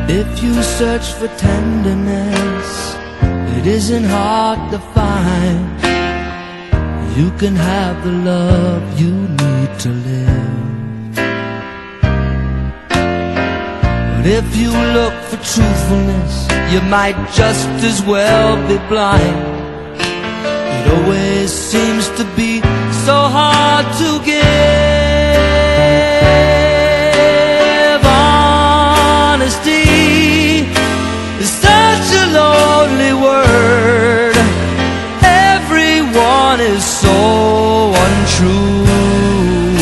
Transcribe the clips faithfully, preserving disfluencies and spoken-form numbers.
If you search for tenderness, it isn't hard to find. You can have the love you need to live. But if you look for truthfulness, you might just as well be blind. It always seems to be so hard to give. Honesty is such a lonely word. Everyone is so untrue.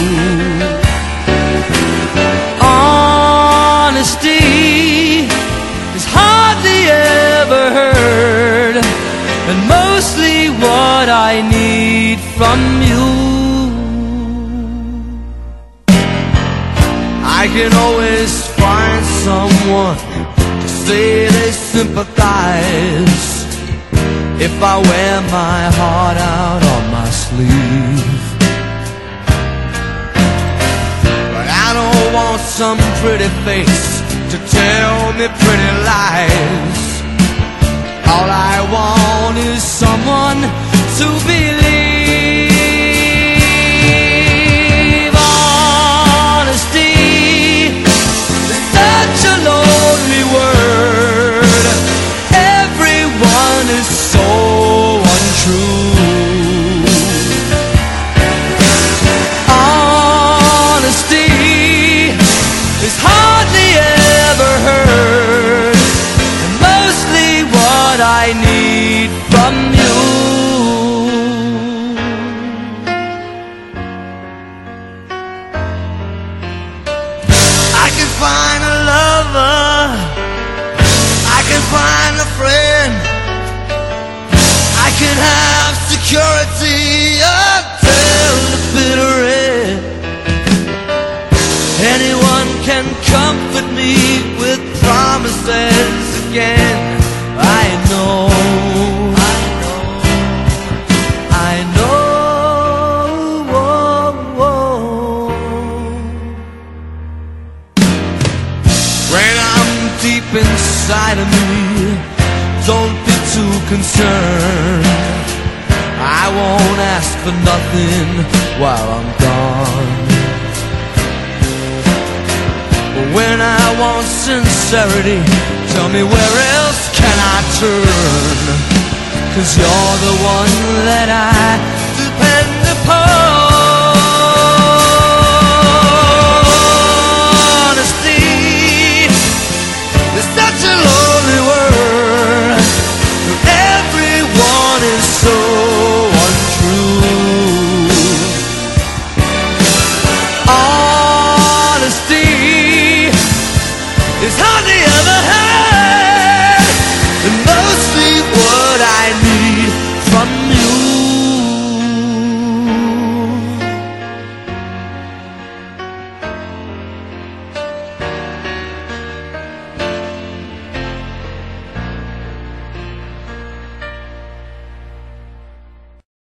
Honesty is hardly ever heard, and mostly what I need from you. I can always find someone to say they sympathize if I wear my heart out on my sleeve. But I don't want some pretty face to tell me pretty lies. All I want is someone to believe. Honesty is such a lonely word. Everyone is so untrue. Honesty is hardly ever heard, and mostly what I need from you. I can find a lover, I can find a friend, I can have security until the bitter end. Anyone can comfort me with promises again. I know, I know, I know. Whoa, whoa. When I'm deep inside of me, don't be too concerned. I won't ask for nothing while I'm gone. But when I want sincerity, tell me where else can I turn? 'Cause you're the one that I